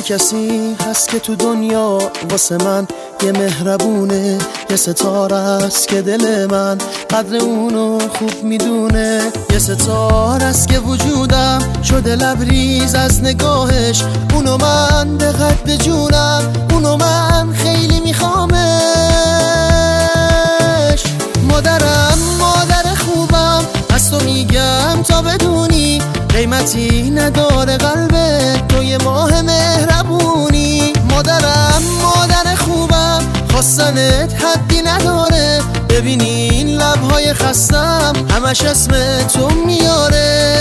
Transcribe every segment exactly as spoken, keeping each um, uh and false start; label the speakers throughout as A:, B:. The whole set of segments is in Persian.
A: کسی هست که تو دنیا واسه من یه مهربونه، یه ستاره است که دل من قدر اونو خوب میدونه، یه ستاره است که وجودم شده لبریز از نگاهش، اونو من به قد جونم، اونو من خیلی میخوامش. مادرم مادر خوبم، از تو میگم تا بدونی قیمتی نداره قلبت، تو یه ماه مهربونی. مادرم مادر خوبم، خواستنت حدی نداره، ببینی این لبهای خستم همش اسم تو میاره.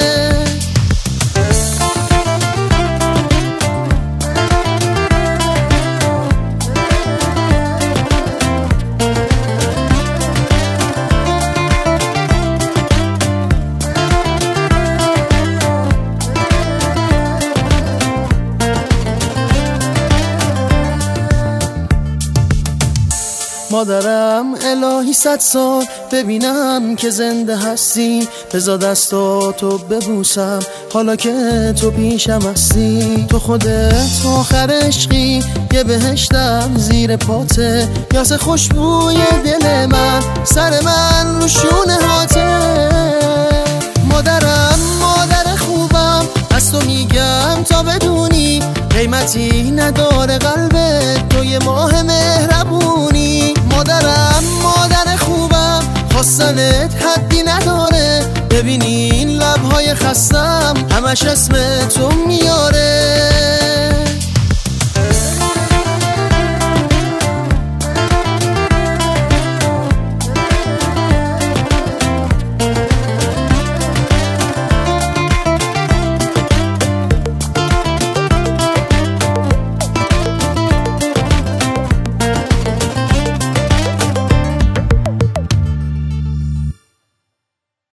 A: مادرم الهی صد سال ببینم که زنده هستی، بذار دستاتو ببوسم حالا که تو پیشم هستی. تو خودت آخر عشقی، یه بهشتم زیر پاته، یاس خوشبوی دل من، سر من رو شونه هاته. مادرم مادر خوبم، از تو میگم تا بدونی قیمتی نداره قلبت، تو یه ماه مهربونی. مادرم مادر خوبم، خواستنت حدی نداره، ببینی این لبهای خستم همش اسم تو میاره.